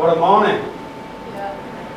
What a morning. Yeah.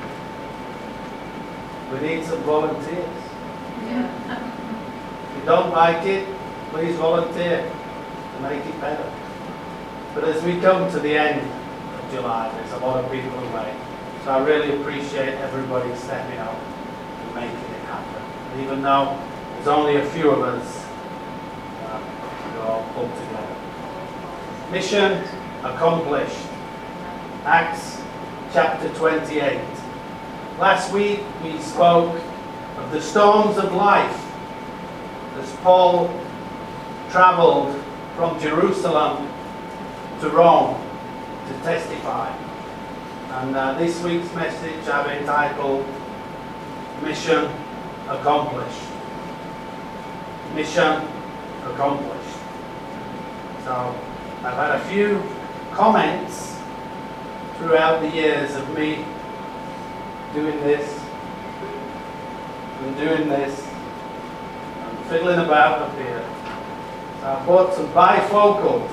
We need some volunteers. Yeah. If you don't like it, please volunteer to make it better. But as we come to the end of July, there's a lot of people away. So I really appreciate everybody stepping up and making it happen. And even though there's only a few of us, we're all pulled together. Mission accomplished. Acts chapter 28. Last week we spoke of the storms of life as Paul travelled from Jerusalem to Rome to testify. And this week's message I've entitled Mission Accomplished. Mission accomplished. So I've had a few comments throughout the years of me doing this and doing this and fiddling about up here. So I bought some bifocals.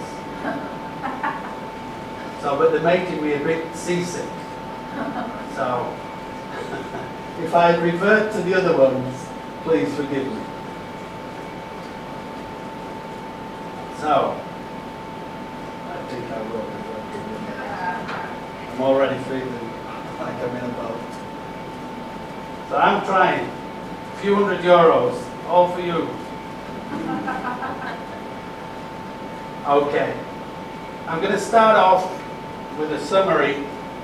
But they're making me a bit seasick. So if I revert to the other ones, please forgive me. So I think I will. I'm already feeling like I'm in a boat. So I'm trying. A few €100, all for you. Okay. I'm going to start off with a summary.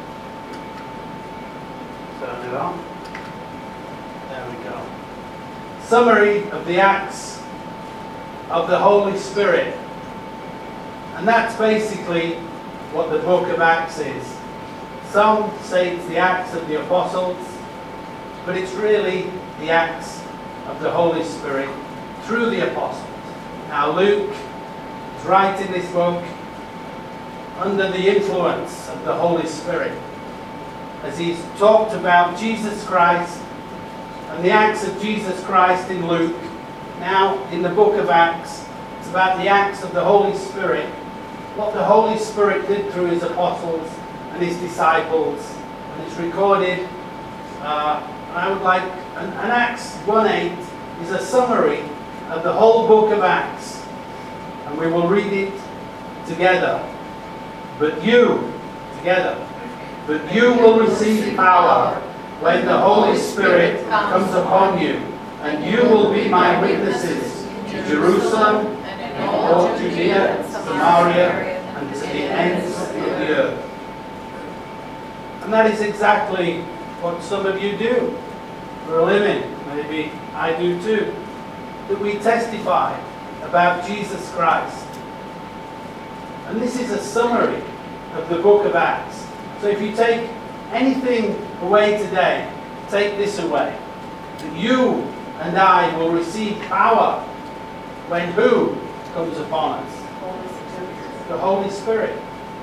Turn it on. There we go. Summary of the Acts of the Holy Spirit. And that's basically what the book of Acts is. Some say it's the Acts of the Apostles, but it's really the Acts of the Holy Spirit through the Apostles. Now Luke is writing this book under the influence of the Holy Spirit, as he's talked about Jesus Christ and the acts of Jesus Christ in Luke. Now, in the book of Acts, it's about the acts of the Holy Spirit, what the Holy Spirit did through his apostles and his disciples, and it's recorded. I would like, and Acts 1:8 is a summary of the whole book of Acts, and we will read it together. But you will receive power when the Holy Spirit comes upon you, and you will be my witnesses to Jerusalem and all Judea, Samaria, and to the ends of the earth. And that is exactly what some of you do for a living. Maybe I do too. That we testify about Jesus Christ. And this is a summary of the book of Acts. So if you take anything away today, take this away. That you and I will receive power when who comes upon us? The Holy Spirit.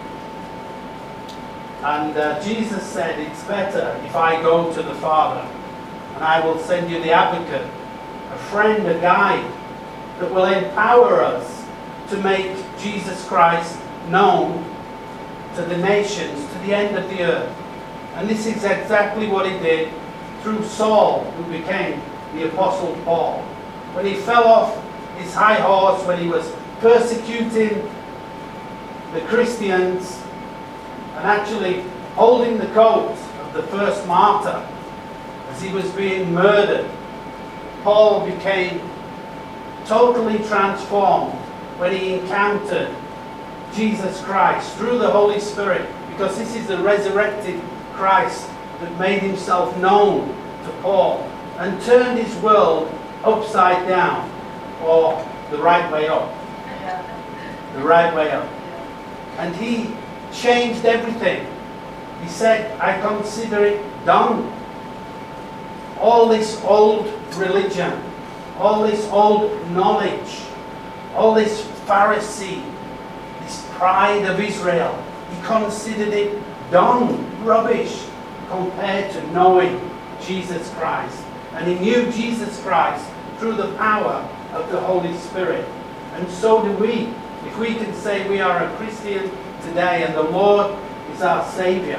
And Jesus said, it's better if I go to the Father, and I will send you the advocate, a friend, a guide, that will empower us to make Jesus Christ known to the nations, to the end of the earth. And this is exactly what he did through Saul, who became the Apostle Paul. When he fell off his high horse, when he was persecuting the Christians and actually holding the coat of the first martyr as he was being murdered, Paul became totally transformed when he encountered Jesus Christ through the Holy Spirit, because this is the resurrected Christ that made himself known to Paul and turned his world upside down, or the right way up. The right way up. And he changed everything. He said, I consider it done. All this old religion, all this old knowledge, all this Pharisee, this pride of Israel, he considered it done, rubbish, compared to knowing Jesus Christ. And he knew Jesus Christ through the power of the Holy Spirit. And so do we. If we can say we are a Christian today and the Lord is our Savior,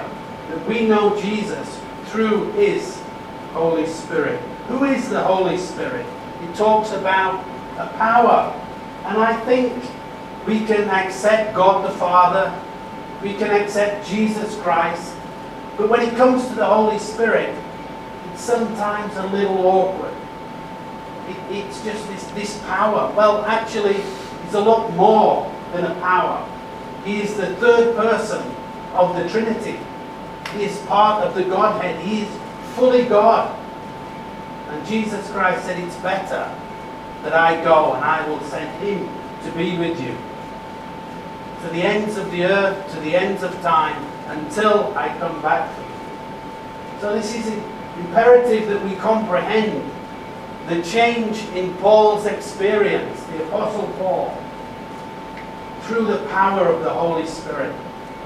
that we know Jesus through his Holy Spirit. Who is the Holy Spirit? It talks about a power. And I think we can accept God the Father, we can accept Jesus Christ, but when it comes to the Holy Spirit, it's sometimes a little awkward. It's just this power. Well, actually, it's a lot more than a power. He is the third person of the Trinity. He is part of the Godhead. He is fully God. And Jesus Christ said, it's better that I go and I will send him to be with you. To the ends of the earth, to the ends of time, until I come back for you. So this is imperative that we comprehend the change in Paul's experience, the Apostle Paul, through the power of the Holy Spirit.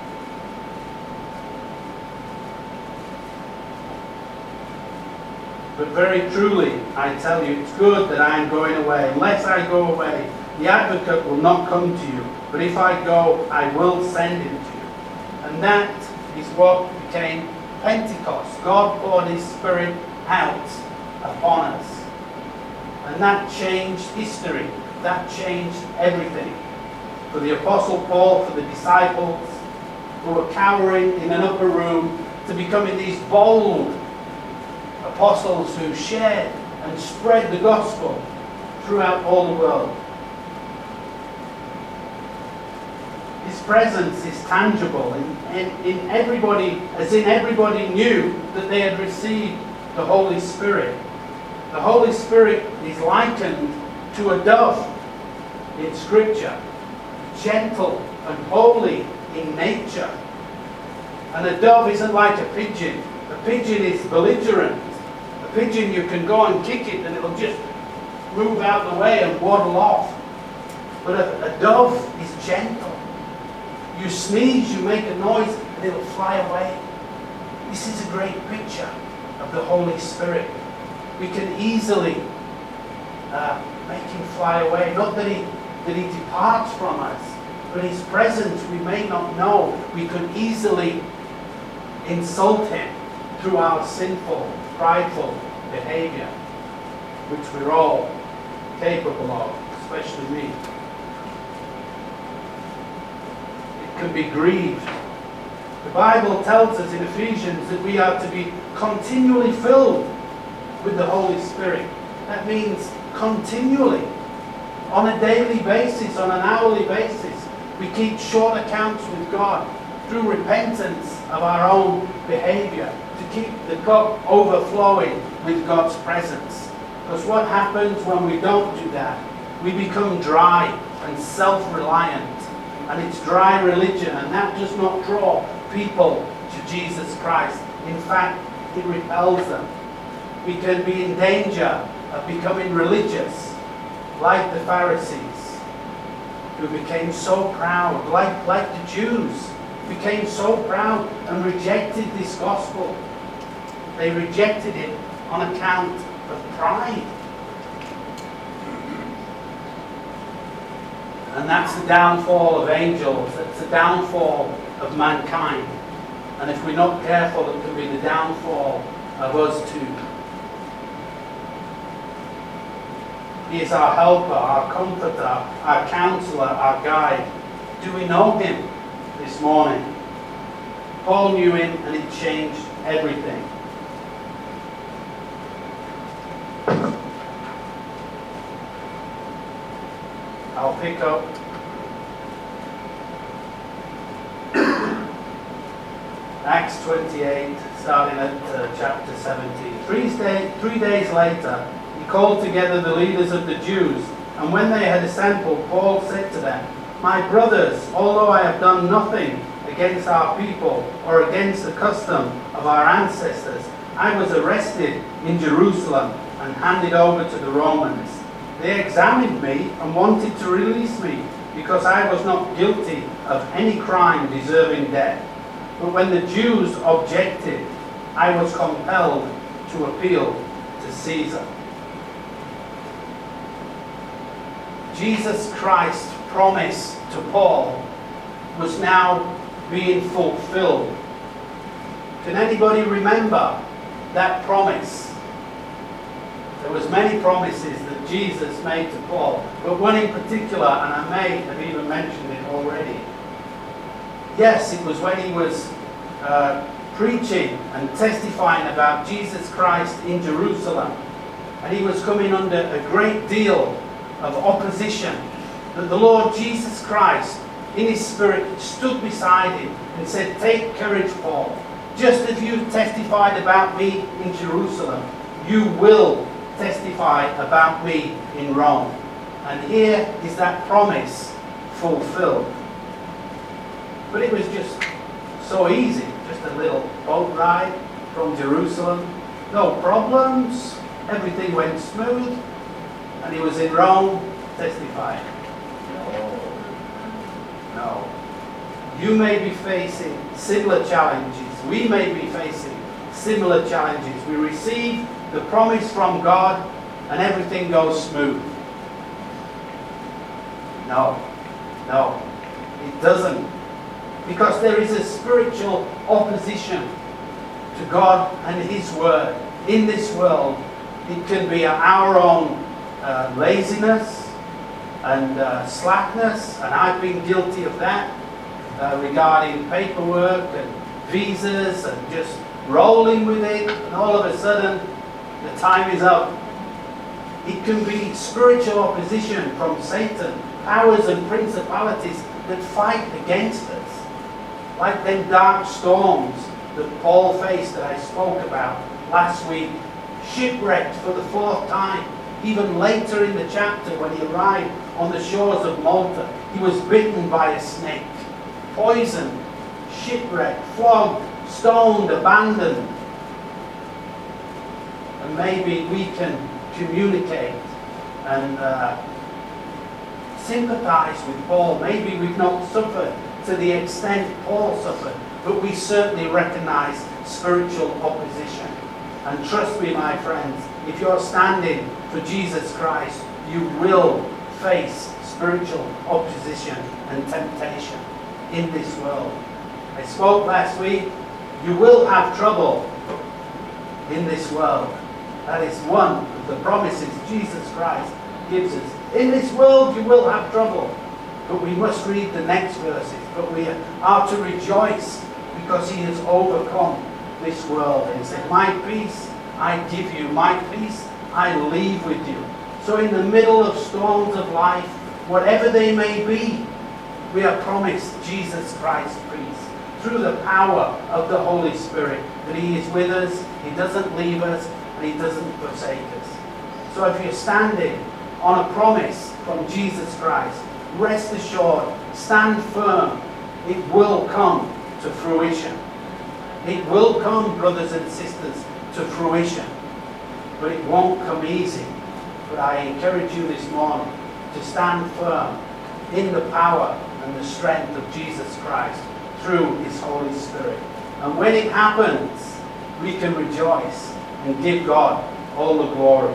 But very truly, I tell you, it's good that I am going away. Unless I go away, the advocate will not come to you. But if I go, I will send him to you. And that is what became Pentecost. God poured his Spirit out upon us. And that changed history. That changed everything. For the Apostle Paul, for the disciples who were cowering in an upper room, to becoming these bold apostles who shared and spread the gospel throughout all the world. His presence is tangible in everybody, as in everybody knew that they had received the Holy Spirit. The Holy Spirit is likened to a dove in Scripture, gentle and holy in nature. And a dove isn't like a pigeon. A pigeon is belligerent. A pigeon, you can go and kick it and it'll just move out the way and waddle off. But a dove is gentle. You sneeze, you make a noise, and it'll fly away. This is a great picture of the Holy Spirit. We can easily make him fly away. Not that he departs from us, but his presence we may not know. We could easily insult him through our sinful, prideful behavior, which we're all capable of, especially me. It can be grieved. The Bible tells us in Ephesians that we are to be continually filled with the Holy Spirit. That means continually, on a daily basis, on an hourly basis. We keep short accounts with God through repentance of our own behavior, to keep the cup overflowing with God's presence. Because what happens when we don't do that? We become dry and self-reliant. And it's dry religion, and that does not draw people to Jesus Christ. In fact, it repels them. We can be in danger of becoming religious, like the Pharisees, who became so proud, like the Jews, became so proud and rejected this gospel. They rejected it on account of pride. And that's the downfall of angels. That's the downfall of mankind. And if we're not careful, it can be the downfall of us too. He is our helper, our comforter, our counselor, our guide. Do we know him this morning? Paul knew him, and it changed everything. I'll pick up Acts 28, starting at chapter 17. 3 days later, he called together the leaders of the Jews, and when they had assembled, Paul said to them, "My brothers, although I have done nothing against our people or against the custom of our ancestors, I was arrested in Jerusalem and handed over to the Romans. They examined me and wanted to release me because I was not guilty of any crime deserving death. But when the Jews objected, I was compelled to appeal to Caesar." Jesus Christ's promise to Paul was now being fulfilled. Can anybody remember that promise? There was many promises that Jesus made to Paul, but one in particular, and I may have even mentioned it already. Yes, it was when he was preaching and testifying about Jesus Christ in Jerusalem, and he was coming under a great deal of opposition, that the Lord Jesus Christ, in his spirit, stood beside him and said, "Take courage, Paul. Just as you testified about me in Jerusalem, you will testify about me in Rome." And here is that promise fulfilled. But it was just so easy, just a little boat ride from Jerusalem, no problems, everything went smooth, and he was in Rome testifying. No. You may be facing similar challenges. We may be facing similar challenges. We receive the promise from God and everything goes smooth. No, it doesn't. Because there is a spiritual opposition to God and His Word in this world. It can be our own laziness and slackness, and I've been guilty of that regarding paperwork and visas and just rolling with it, and all of a sudden the time is up. It can be spiritual opposition from Satan, powers and principalities that fight against us, like them dark storms that Paul faced that I spoke about last week. Shipwrecked for the 4th time. Even later in the chapter, when he arrived on the shores of Malta, he was bitten by a snake, poisoned, shipwrecked, flogged, stoned, abandoned. And maybe we can communicate and sympathize with Paul. Maybe we've not suffered to the extent Paul suffered, but we certainly recognize spiritual opposition. And trust me, my friends, if you're standing for Jesus Christ, you will face spiritual opposition and temptation in this world. I spoke last week, you will have trouble in this world. That is one of the promises Jesus Christ gives us. In this world you will have trouble. But we must read the next verses. But we are to rejoice because He has overcome this world. And He said, "My peace I give you, my peace I leave with you." So in the middle of storms of life, whatever they may be, we are promised Jesus Christ's peace through the power of the Holy Spirit, that He is with us, He doesn't leave us, and He doesn't forsake us. So if you're standing on a promise from Jesus Christ, rest assured, stand firm. It will come to fruition. It will come, brothers and sisters, to fruition. But it won't come easy. But I encourage you this morning to stand firm in the power and the strength of Jesus Christ through His Holy Spirit. And when it happens, we can rejoice and give God all the glory.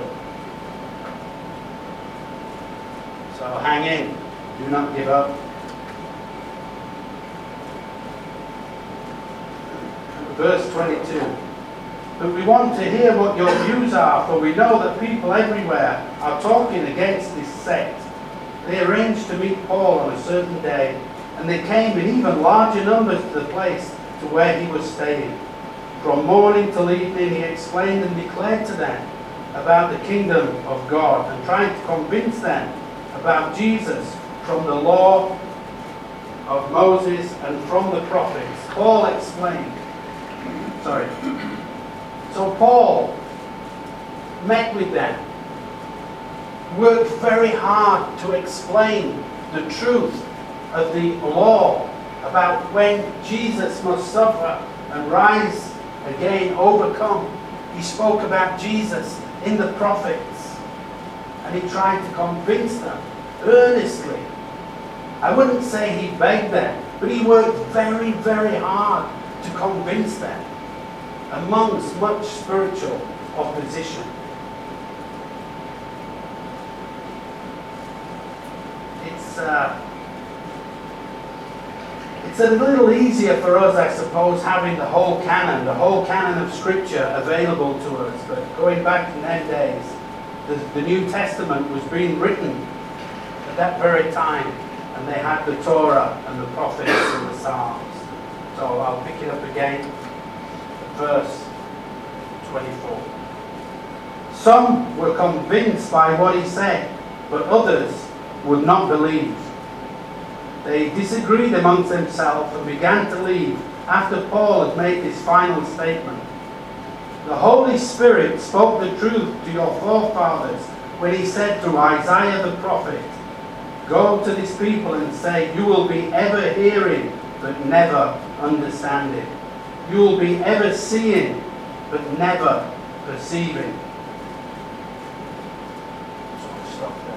So hang in. Do not give up. Verse 22. But we want to hear what your views are, for we know that people everywhere are talking against this sect. They arranged to meet Paul on a certain day, and they came in even larger numbers to the place to where he was staying. From morning till evening he explained and declared to them about the kingdom of God, and trying to convince them about Jesus from the law of Moses and from the prophets. Paul explained. So Paul met with them, worked very hard to explain the truth of the law about when Jesus must suffer and rise again, overcome. He spoke about Jesus in the prophets, and he tried to convince them earnestly. I wouldn't say he begged them, but he worked very, very hard to convince them amongst much spiritual opposition. It's It's a little easier for us, I suppose, having the whole canon of Scripture available to us. But going back in them days, the New Testament was being written at that very time, and they had the Torah and the prophets and the Psalms. So I'll pick it up again at verse 24. Some were convinced by what he said, but others would not believe. They disagreed amongst themselves and began to leave after Paul had made his final statement. The Holy Spirit spoke the truth to your forefathers when he said through Isaiah the prophet, "Go to this people and say, you will be ever hearing, but never understanding. You will be ever seeing, but never perceiving." So I'll stop there.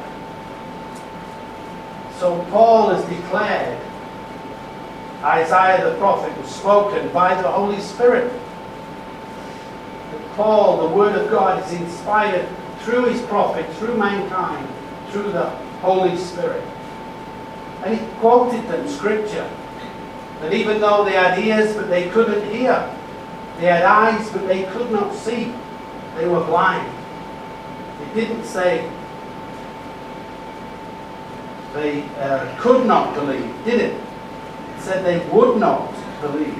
So Paul has declared Isaiah the prophet was spoken by the Holy Spirit. That Paul, the Word of God, is inspired through his prophet, through mankind, through the Holy Spirit. And he quoted them Scripture. That even though they had ears but they couldn't hear, they had eyes but they could not see, they were blind. It didn't say they could not believe, did it? It said they would not believe.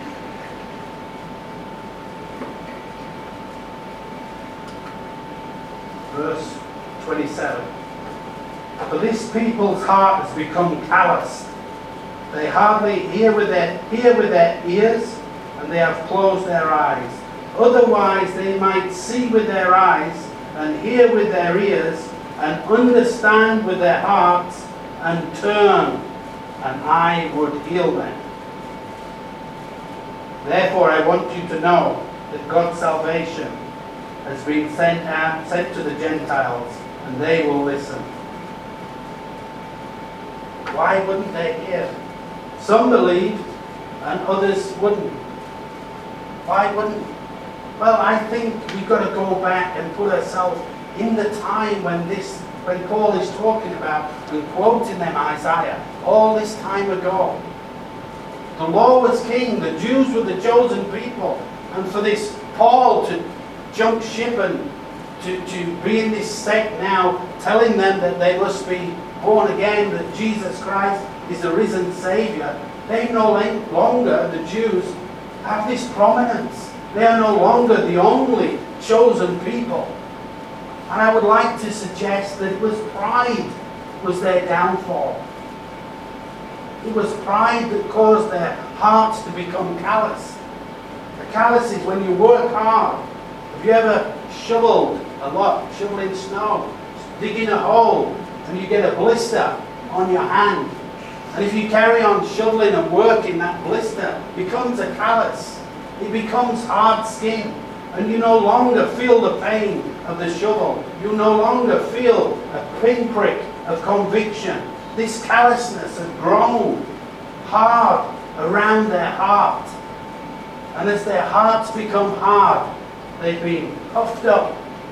Verse 27. For this people's heart has become calloused. They hardly hear with their ears, and they have closed their eyes. Otherwise they might see with their eyes, and hear with their ears, and understand with their hearts, and turn, and I would heal them. Therefore I want you to know that God's salvation has been sent to the Gentiles, and they will listen. Why wouldn't they hear? Some believed, and others wouldn't. Why wouldn't? Well, I think we've got to go back and put ourselves in the time when Paul is talking about and quoting them Isaiah, all this time ago. The law was king, the Jews were the chosen people, and for this Paul to jump ship and to be in this sect now, telling them that they must be born again, that Jesus Christ is the risen Saviour, they no longer, the Jews, have this prominence. They are no longer the only chosen people. And I would like to suggest that it was pride was their downfall. It was pride that caused their hearts to become callous. The callous is when you work hard. Have you ever shoveled a lot, shoveling snow, digging a hole, and you get a blister on your hand? And if you carry on shoveling and working, that blister becomes a callus. It becomes hard skin. And you no longer feel the pain of the shovel. You no longer feel a pinprick of conviction. This callousness has grown hard around their heart. And as their hearts become hard, they've been puffed up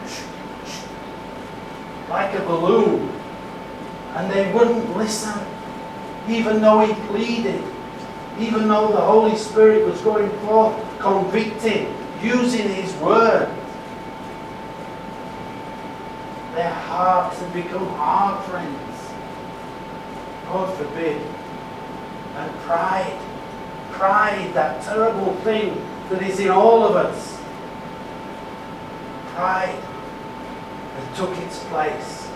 like a balloon. And they wouldn't listen, even though he pleaded, even though the Holy Spirit was going forth, convicting, using his word. Their hearts have become hard, friends. God forbid. And pride, that terrible thing that is in all of us. Pride that took its place.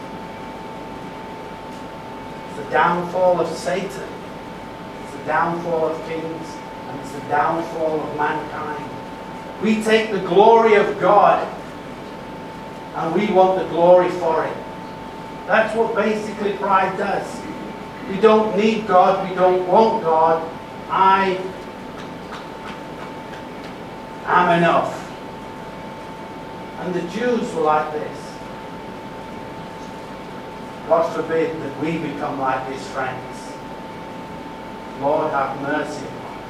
It's the downfall of Satan. It's the downfall of kings. And it's the downfall of mankind. We take the glory of God and we want the glory for it. That's what basically pride does. We don't need God. We don't want God. I am enough. And the Jews were like this. God forbid that we become like this, friends. Lord, have mercy upon us.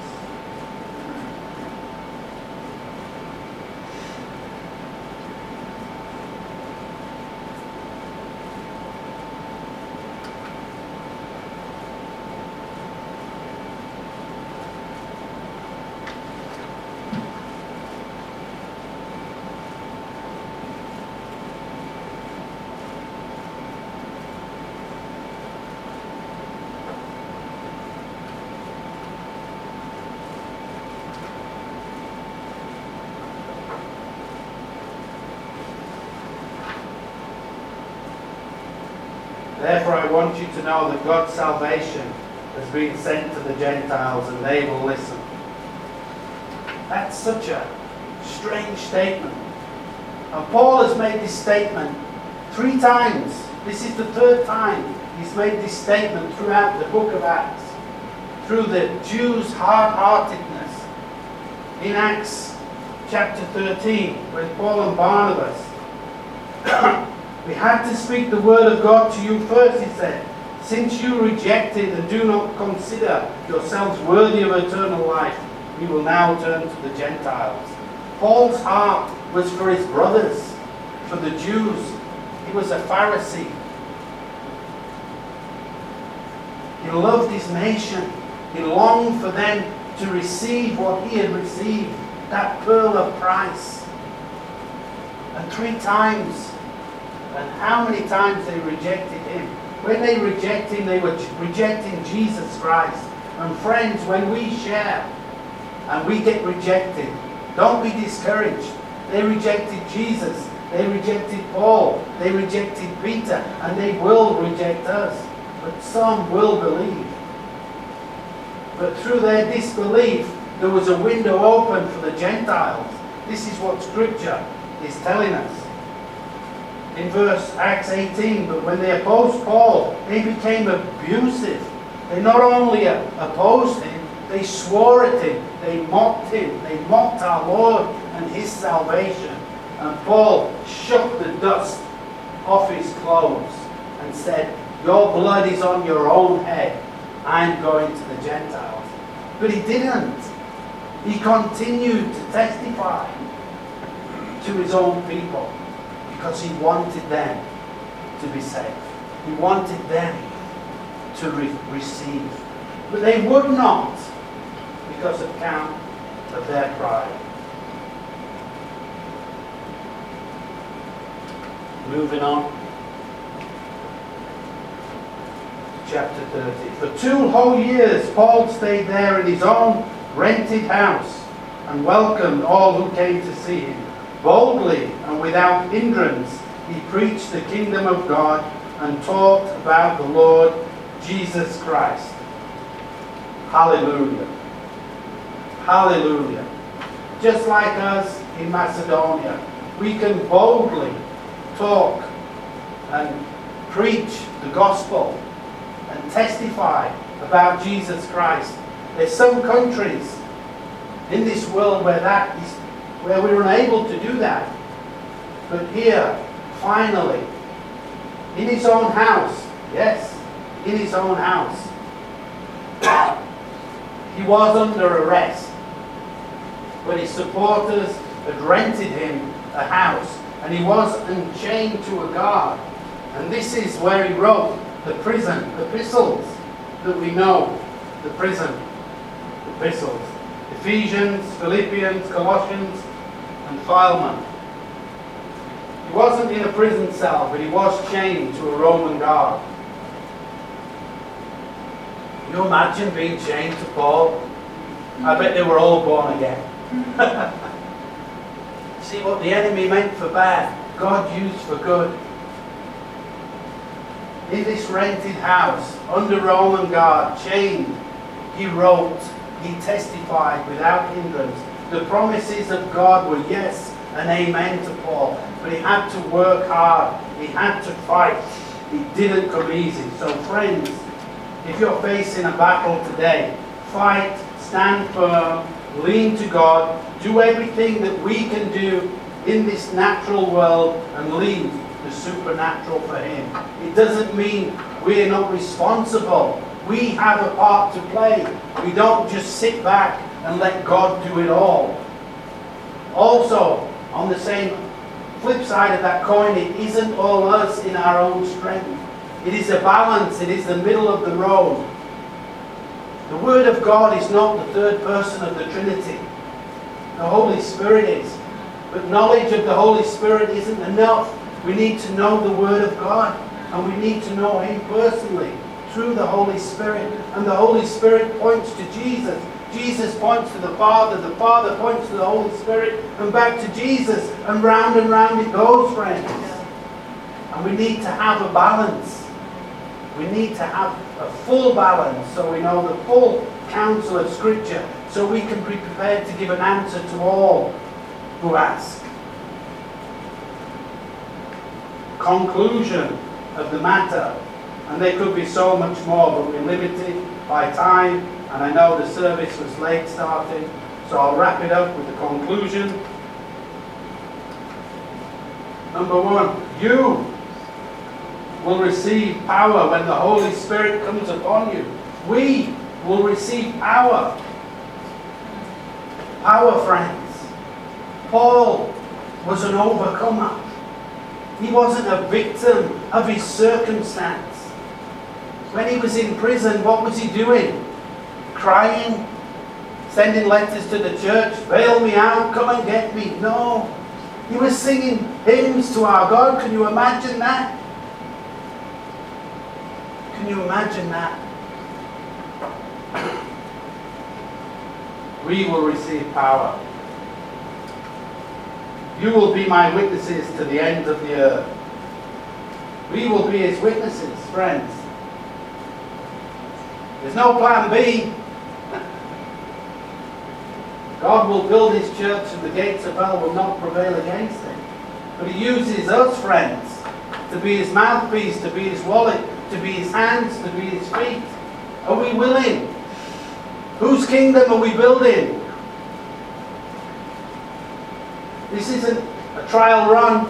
Therefore I want you to know that God's salvation has been sent to the Gentiles and they will listen. That's such a strange statement. And Paul has made this statement 3 times. This is the 3rd time he's made this statement throughout the book of Acts. Through the Jews' hard-heartedness. In Acts chapter 13, when Paul and Barnabas, we had to speak the word of God to you first, he said. Since you rejected and do not consider yourselves worthy of eternal life, we will now turn to the Gentiles. Paul's heart was for his brothers, for the Jews. He was a Pharisee. He loved his nation. He longed for them to receive what he had received, that pearl of price. And 3 times, and how many times they rejected him. When they reject him, they were rejecting Jesus Christ. And friends, when we share and we get rejected, don't be discouraged. They rejected Jesus. They rejected Paul. They rejected Peter. And they will reject us. But some will believe. But through their disbelief, there was a window open for the Gentiles. This is what Scripture is telling us. In verse Acts 18, but when they opposed Paul, they became abusive. They not only opposed him, they swore at him. They mocked him. They mocked our Lord and his salvation. And Paul shook the dust off his clothes and said, your blood is on your own head. I'm going to the Gentiles. But he didn't. He continued to testify to his own people because he wanted them to be saved. He wanted them to receive. But they would not because of account of their pride. Moving on. Chapter 30. For 2 whole years, Paul stayed there in his own rented house and welcomed all who came to see him. Boldly and without hindrance, he preached the kingdom of God and taught about the Lord Jesus Christ. Hallelujah. Hallelujah. Just like us in Macedonia, we can boldly talk and preach the gospel and testify about Jesus Christ. There's some countries in this world where we're unable to do that. But here, finally, in his own house, yes, in his own house, he was under arrest. But his supporters had rented him a house, and he was unchained to a guard. And this is where he wrote the prison epistles that we know, the prison epistles. Ephesians, Philippians, Colossians, and Philemon. He wasn't in a prison cell, but he was chained to a Roman guard. Can you imagine being chained to Paul? I bet they were all born again. See what the enemy meant for bad, God used for good. In this rented house, under Roman guard, chained, he wrote, he testified without hindrance. The promises of God were yes and amen to Paul. But he had to work hard. He had to fight. It didn't come easy. So friends, if you're facing a battle today, fight, stand firm, lean to God, do everything that we can do in this natural world and leave the supernatural for him. It doesn't mean we're not responsible. We have a part to play. We don't just sit back and let God do it all. Also, on the same flip side of that coin, it isn't all us in our own strength. It is a balance. It is the middle of the road. The Word of God is not the third person of the Trinity. The Holy Spirit is. But knowledge of the Holy Spirit isn't enough. We need to know the Word of God. And we need to know Him personally through the Holy Spirit. And the Holy Spirit points to Jesus. Jesus points to the Father. The Father points to the Holy Spirit. And back to Jesus. And round it goes, friends. And we need to have a balance. We need to have a full balance so we know the full counsel of Scripture, so we can be prepared to give an answer to all who ask. Conclusion of the matter, and there could be so much more, but we're limited by time, and I know the service was late starting, so I'll wrap it up with the conclusion. Number one, you will receive power when the Holy Spirit comes upon you. We will receive power. Power, friends. Paul was an overcomer. He wasn't a victim of his circumstance. When he was in prison, what was he doing? Crying? Sending letters to the church? Bail me out, come and get me. No. He was singing hymns to our God. Can you imagine that? Can you imagine that? We will receive power. You will be my witnesses to the end of the earth. We will be his witnesses, friends. There's no plan B. God will build his church and the gates of hell will not prevail against it. But he uses us, friends, to be his mouthpiece, to be his wallet, to be his hands, to be his feet. Are we willing? Whose kingdom are we building? This isn't a trial run.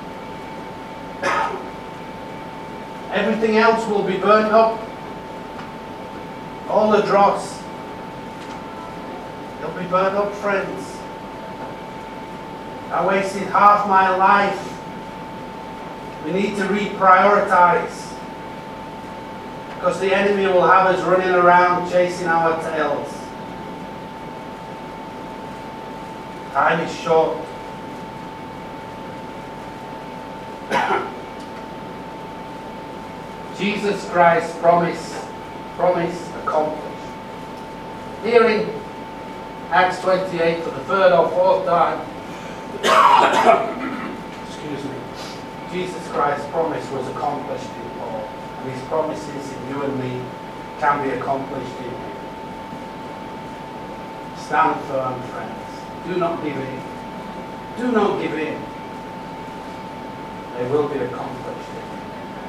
Everything else will be burnt up. All the dross. They'll be burnt up, friends. I wasted half my life. We need to reprioritize. Because the enemy will have us running around chasing our tails. Time is short. Jesus Christ's promise accomplished. Hearing Acts 28 for the third or fourth time, excuse me, Jesus Christ's promise was accomplished in Paul, and his promises in you and me can be accomplished in him. Stand firm, friends. Do not give in. Do not give in. They will be accomplished in him.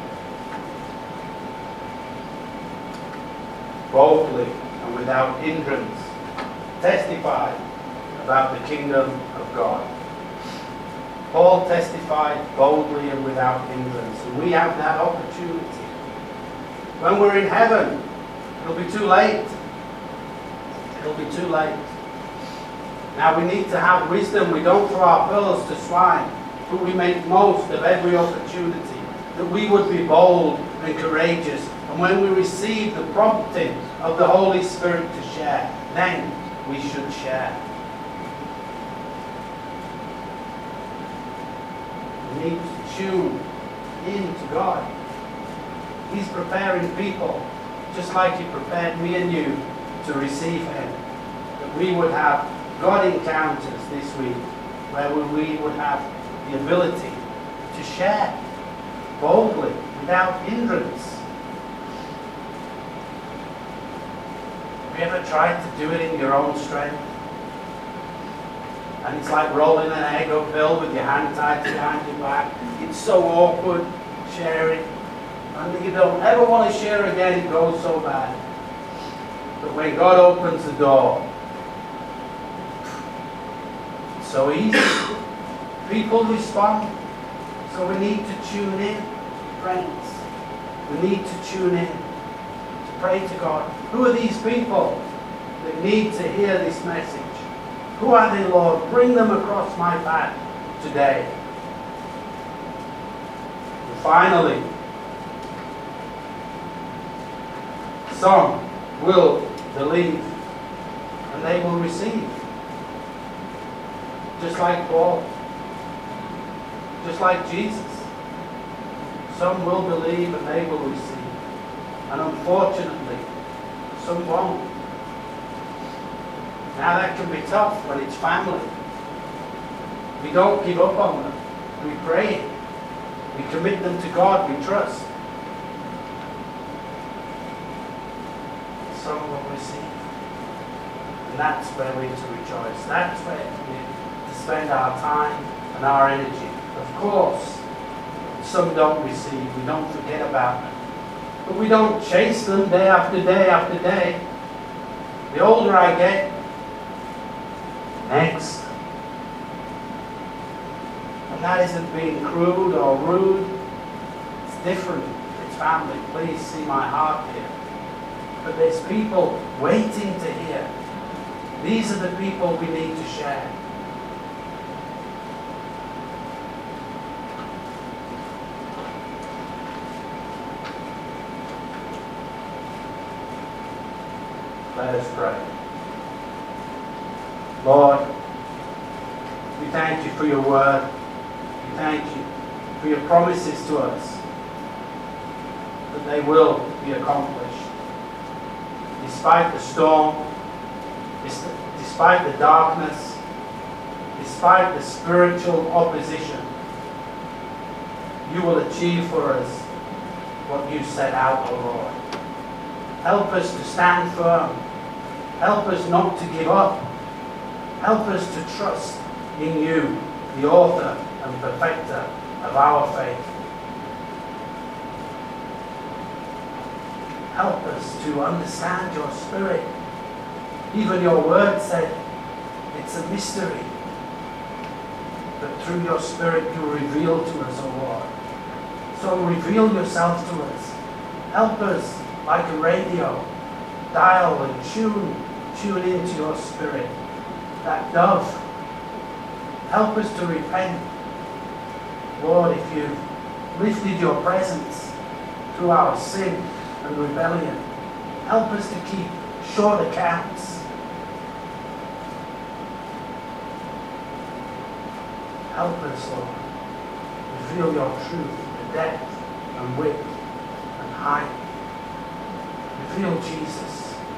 Boldly and without hindrance, testify about the kingdom of God. Paul testified boldly and without hindrance, and we have that opportunity. When we're in heaven, it'll be too late. It'll be too late. Now we need to have wisdom. We don't throw our pearls to swine, but we make most of every opportunity, that we would be bold and courageous. And when we receive the prompting of the Holy Spirit to share, then we should share. We need to tune in to God. He's preparing people, just like he prepared me and you to receive him. That we would have God encounters this week, where we would have the ability to share boldly, without hindrance. Have you ever tried to do it in your own strength? And it's like rolling an egg uphill with your hand tied behind your back. It's so awkward sharing. And you don't ever want to share again, it goes so bad. But when God opens the door, it's so easy. People respond. So we need to tune in, friends. We need to tune in. Pray to God. Who are these people that need to hear this message? Who are they, Lord? Bring them across my path today. And finally, some will believe and they will receive. Just like Paul. Just like Jesus. Some will believe and they will receive. And unfortunately, some won't. Now that can be tough when it's family. We don't give up on them. We pray. We commit them to God. We trust. receive. And that's where we're to rejoice. That's where we're to spend our time and our energy. Of course, some don't receive. We don't forget about them. But we don't chase them day after day after day. The older I get, next. And that isn't being crude or rude. It's different. It's family. Please see my heart here. But there's people waiting to hear. These are the people we need to share. Let us pray. Lord, we thank you for your word. We thank you for your promises to us, that they will be accomplished. Despite the storm, despite the darkness, despite the spiritual opposition, you will achieve for us what you set out, O Lord. Help us to stand firm. Help us not to give up. Help us to trust in you, the author and perfecter of our faith. Help us to understand your Spirit. Even your word said it's a mystery. But through your Spirit you reveal to us, O Lord. So reveal yourself to us. Help us, like a radio, dial and tune into your Spirit. That dove. Help us to repent. Lord, if you've lifted your presence through our sin and rebellion, help us to keep short accounts. Help us, Lord. Reveal your truth, the depth and width and height. Reveal Jesus.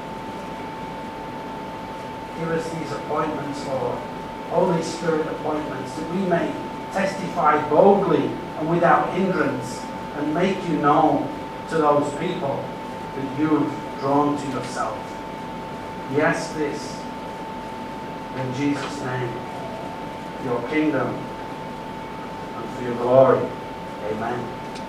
Give us these appointments, Lord. Holy Spirit appointments, that we may testify boldly and without hindrance and make you known to those people that you've drawn to yourself. We ask this in Jesus' name, for your kingdom and for your glory. Amen.